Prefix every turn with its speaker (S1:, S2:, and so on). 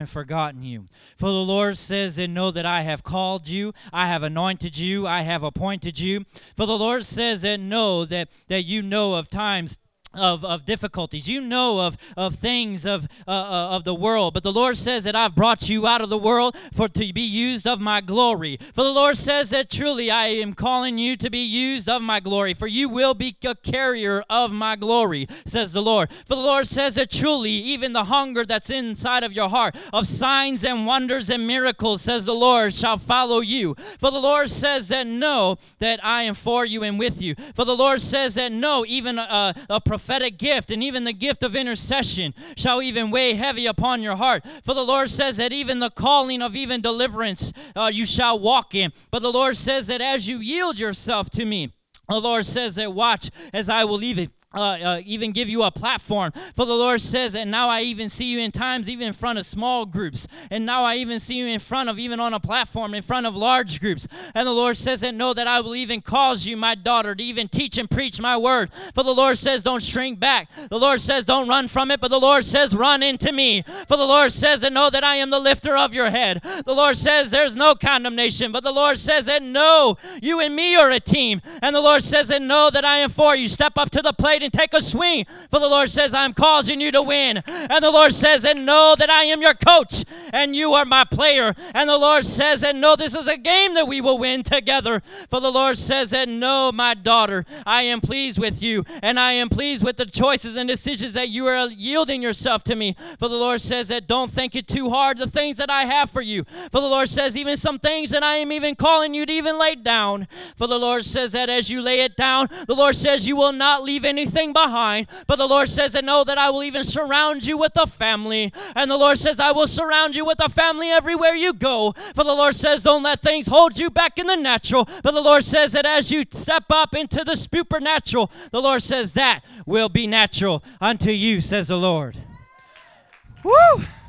S1: and forgotten you. For the Lord says, and know that I have called you, I have anointed you, I have appointed you. For the Lord says, and know that you know of times of difficulties. You know of things of the world. But the Lord says that I've brought you out of the world to be used of my glory. For the Lord says that truly I am calling you to be used of my glory. For you will be a carrier of my glory, says the Lord. For the Lord says that truly even the hunger that's inside of your heart of signs and wonders and miracles, says the Lord, shall follow you. For the Lord says that know that I am for you and with you. For the Lord says that no, even a prophetic gift and even the gift of intercession shall even weigh heavy upon your heart. For the Lord says that even the calling of even deliverance you shall walk in. But the Lord says that as you yield yourself to me, the Lord says that watch as I will even give you a platform. For the Lord says, and now I even see you in times even in front of small groups, and now I even see you in front of even on a platform in front of large groups. And the Lord says that know that I will even cause you, my daughter, to even teach and preach my word. For the Lord says don't shrink back. The Lord says don't run from it, but the Lord says run into me. For the Lord says that know that I am the lifter of your head. The Lord says there's no condemnation, but the Lord says that no, you and me are a team. And the Lord says that know that I am for you. Step up to the plate and take a swing. For the Lord says I'm causing you to win. And the Lord says and know that I am your coach and you are my player. And the Lord says and know this is a game that we will win together. For the Lord says that no, my daughter, I am pleased with you and I am pleased with the choices and decisions that you are yielding yourself to me. For the Lord says that don't think it too hard, the things that I have for you. For the Lord says even some things that I am even calling you to even lay down. For the Lord says that as you lay it down, the Lord says you will not leave anything behind. But the Lord says that know that I will even surround you with a family. And the Lord says I will surround you with a family everywhere you go. For the Lord says don't let things hold you back in the natural. But the Lord says that as you step up into the supernatural, the Lord says that will be natural unto you, says the Lord. Woo!